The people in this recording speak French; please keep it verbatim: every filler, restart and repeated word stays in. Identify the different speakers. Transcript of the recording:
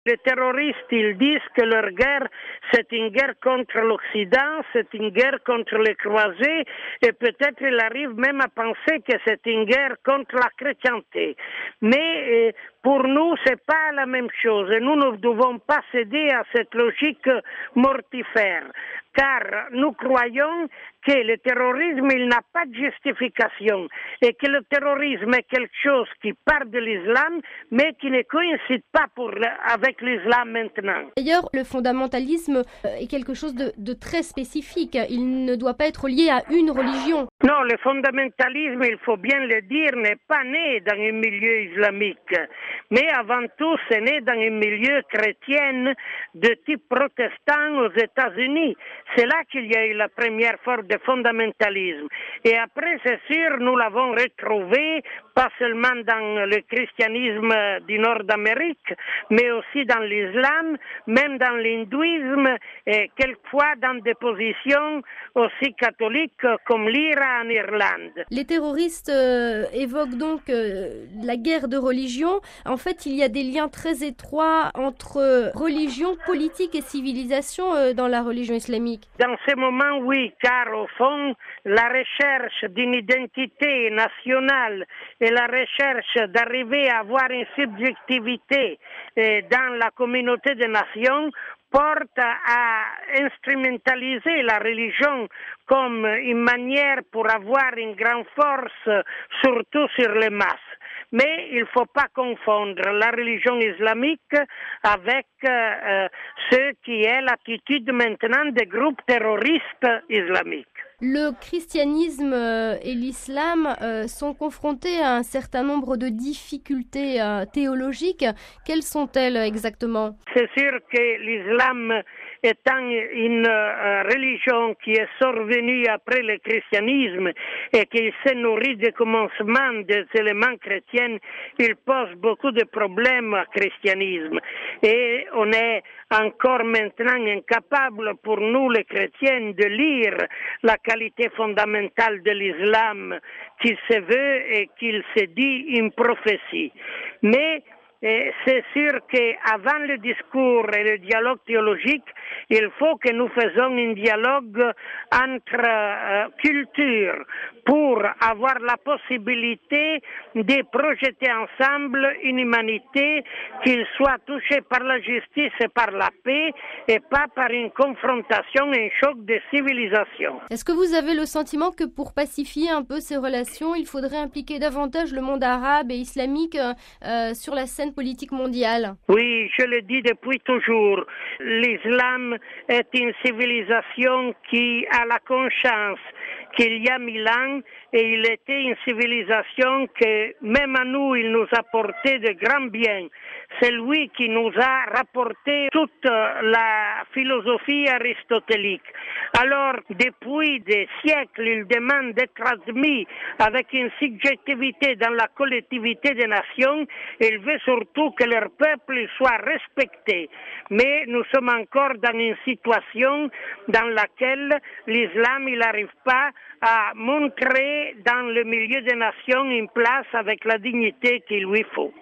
Speaker 1: Les terroristes, ils disent que leur guerre, c'est une guerre contre l'Occident, c'est une guerre contre les croisés, et peut-être ils arrivent même à penser que c'est une guerre contre la chrétienté. Mais euh, pour nous, c'est pas la même chose, et nous ne devons pas céder à cette logique mortifère, car nous croyons que le terrorisme, il n'a pas de justification, et que le terrorisme est quelque chose qui part de l'islam, mais qui ne coïncide pas pour, avec l'islam maintenant.
Speaker 2: D'ailleurs, le fondamentalisme est quelque chose de, de très spécifique. Il ne doit pas être lié à une religion.
Speaker 1: Non, le fondamentalisme, il faut bien le dire, n'est pas né dans un milieu islamique, mais avant tout, c'est né dans un milieu chrétien de type protestant aux États-Unis. C'est là qu'il y a eu la première forme de fondamentalisme. Et après, c'est sûr, nous l'avons retrouvé, pas seulement dans le christianisme du nord d'Amérique, mais aussi dans l'islam, même dans l'hindouisme, et quelquefois dans des positions aussi catholiques comme l'Iran en Irlande.
Speaker 2: Les terroristes euh, évoquent donc euh, la guerre de religion. En fait, il y a des liens très étroits entre religion, politique et civilisation euh, dans la religion islamique.
Speaker 1: Dans ce moment, oui, car au fond, la recherche d'une identité nationale et la recherche d'arriver à avoir une subjectivité euh, dans la communauté des nations porte à instrumentaliser la religion comme une manière pour avoir une grande force, surtout sur les masses. Mais il ne faut pas confondre la religion islamique avec euh, ce qui est l'attitude maintenant des groupes terroristes islamiques.
Speaker 2: Le christianisme et l'islam euh, sont confrontés à un certain nombre de difficultés euh, théologiques. Quelles sont-elles exactement?
Speaker 1: C'est sûr que l'islam étant une euh, religion qui est survenue après le christianisme et qui s'est nourrie des commencements des éléments chrétiens, il pose beaucoup de problèmes au christianisme. Et on est encore maintenant incapable pour nous les chrétiens de lire la qualité fondamentale de l'islam qu'il se veut et qu'il se dit une prophétie. Mais Et c'est sûr qu'avant le discours et le dialogue théologique, il faut que nous fassions un dialogue entre euh, cultures pour avoir la possibilité de projeter ensemble une humanité qui soit touchée par la justice et par la paix et pas par une confrontation et un choc de civilisation.
Speaker 2: Est-ce que vous avez le sentiment que pour pacifier un peu ces relations, il faudrait impliquer davantage le monde arabe et islamique euh, sur la scène politique mondiale?
Speaker 1: Oui, je le dis depuis toujours. L'islam est une civilisation qui a la conscience qu'il y a mille ans et il était une civilisation que même à nous, il nous a porté de grands biens. C'est lui qui nous a rapporté toute la philosophie aristotélique. Alors, depuis des siècles, il demande d'être admis avec une subjectivité dans la collectivité des nations. Il veut surtout que leur peuple soit respecté. Mais nous sommes encore dans une situation dans laquelle l'islam, il n'arrive pas à montrer dans le milieu des nations une place avec la dignité qu'il lui faut.